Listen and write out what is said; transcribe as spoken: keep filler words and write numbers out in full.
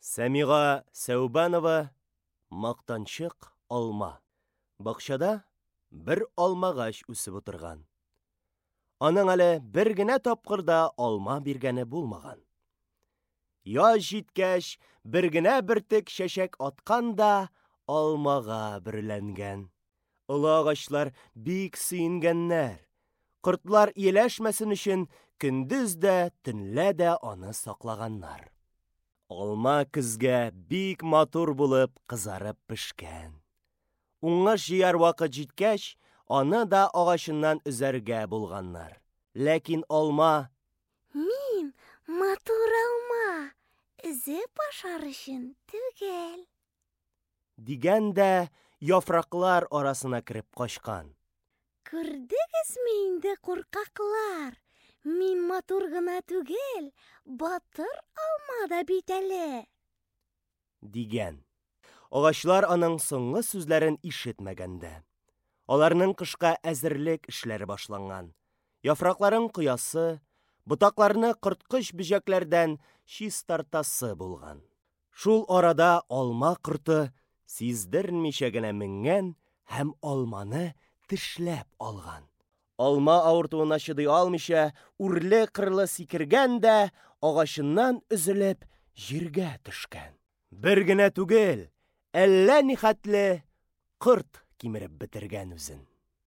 Сәмига Сәүбанова мактанчык алма. Бакчада бер алмагач үсеп утырган. Аның әле бер генә тапкыр да алма биргәне булмаган. Яз җиткәч, бер генә бөртек чәчәк аткан да алмага берләнгән. Олы агачлар бик сөенгәннәр. Кортлар ияләшмәсен өчен көндез дә, төнлә дә аны саклаганнар. Алма көзгә бик матур булып кызарып пешкән. Уңыш җыяр вакыт җиткәч, аны да агачыннан өзәргә булганнар. Ләкин алма: «Мин матур алма, өзеп ашар өчен түгел», дигән дигән дә яфраклар арасына кереп качкан. «Күрдегезме инде, куркаклар? Мин матур гына түгел, батыр алма да бит әле», дигән. Агачлар аның соңгы сүзләрен ишетмәгәндә. Аларның кышка әзерлек эшләре башланган. Яфракларын коясы, ботакларны корткыч бөҗәкләрдән чистартасы булган. Шул арада алма корты сиздермичә генә менгән һәм алманы тешләп алган. Алма авыртуына чыдый алмыйча, үрле-кырлы сикергән дә агачыннан өзелеп җиргә төшкән. Бер генә түгел, әллә нихәтле корт кимереп бетергән үзен.